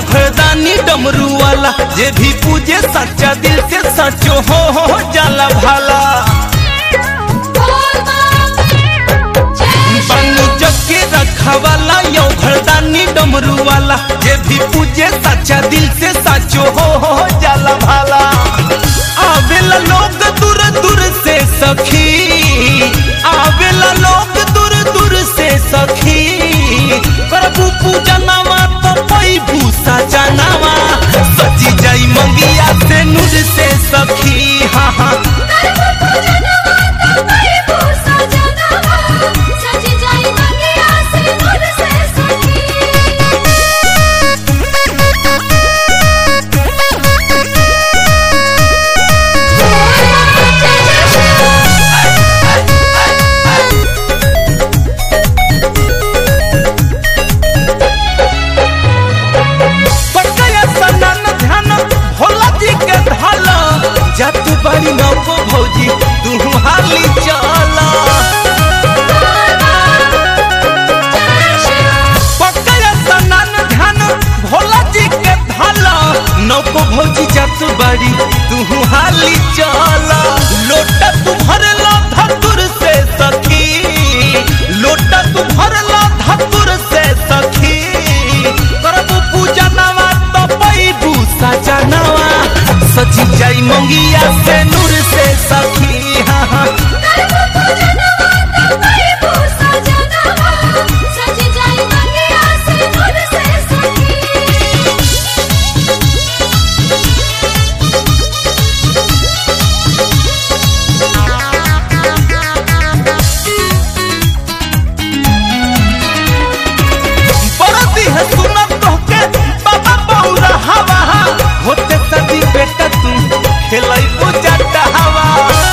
घरदानी डमरू वाला जे भी पूजे सच्चा दिल से सचो हो जाला भाला। बनु जग के रखवाला यो घरदानी डमरू वाला जे भी पूजे सच्चा दिल से सचो हो जाला भाला। आवेला लोग दूर दूर से सखी, आवेला लोग दूर दूर से सखी, प्रभु पूजनवा तो पैभू सजनवा सजी जाई मंगिया से नूर से सखी। हाँ हाँ जातू बड़ी नौको भौजी तू हाली चला। पकया सनन ध्यान भोला जी के धाला नौको भौजी जातू बड़ी तू हाली चला। लोटा तू भरला धतुर से सखी, लोटा तू भरला धतुर से सखी, प्रभु पूजनवा तो पैभू सजनवा सजी जाई मंगिया से नूर से सखी। हाँ हाँ बरदी है सुनत तोहके बाबा बौरा हवा होते सदी बेटा तू खेलाई पूजा हवा।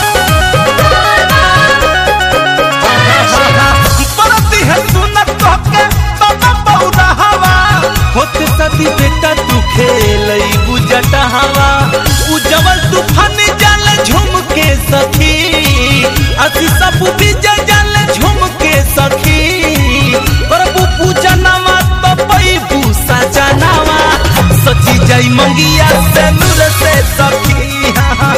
बरदी है सुनत तोहके बाबा बौरा हवा होते सदी बेटा तू खेलाई पूजा हवा। उजवल तूफान जाल झूम के सखी, असी सब विजय जाल झूम के सखी, प्रभु पूजनवा तो पैभू सजनवा सची जाई मंगिया से नूर से सखी। हाँ हाँ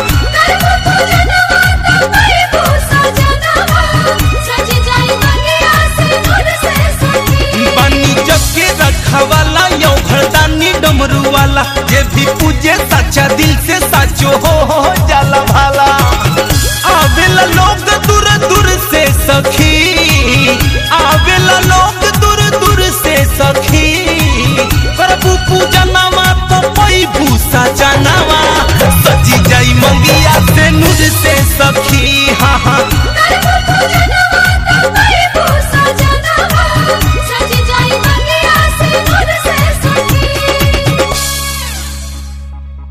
बनी जग के रखवाला यो घरदानी डमरू वाला जे भी पूजे सच्चा दिल से सचो हो जाला भाला।